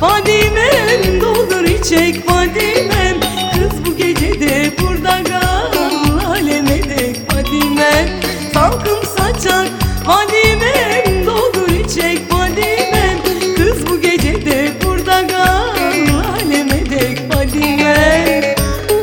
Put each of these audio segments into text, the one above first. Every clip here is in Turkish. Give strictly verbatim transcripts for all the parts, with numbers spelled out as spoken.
Fadimem doldur içek Fadimem, kız bu gecede burada kal aleme dek Fadimem. Salkım saçak Fadimem doldur içek Fadimem, kız bu gecede burada kal aleme dek Fadimem.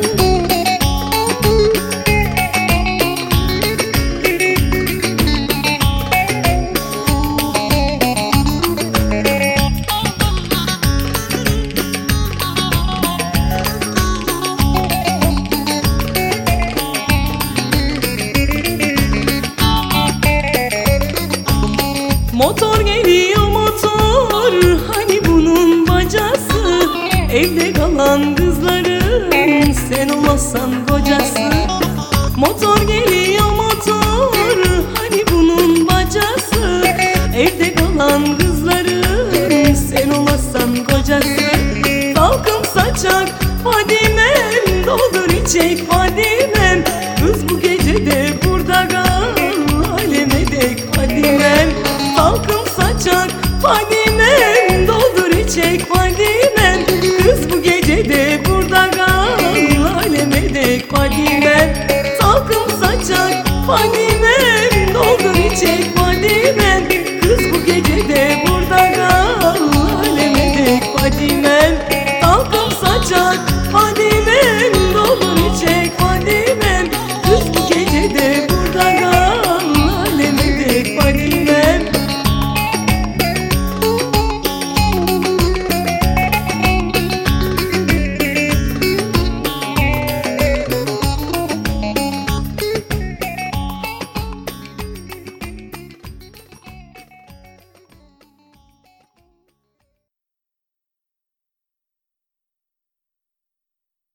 Motor geliyor motor, hani bunun bacası, evde kalan kızların sen olmazsan kocası. Motor geliyor motor, hani bunun bacası, evde kalan kızların sen olmazsan kocası. Salkım saçak Fadimem doldur içek Fadimem, kız bu gecede burada kal aleme dek Fadimem. Salkım saçak Fadimem doldur içek Fadimem, kız bu gecede burada kal aleme dek Fadimem. Salkım saçak Fadimem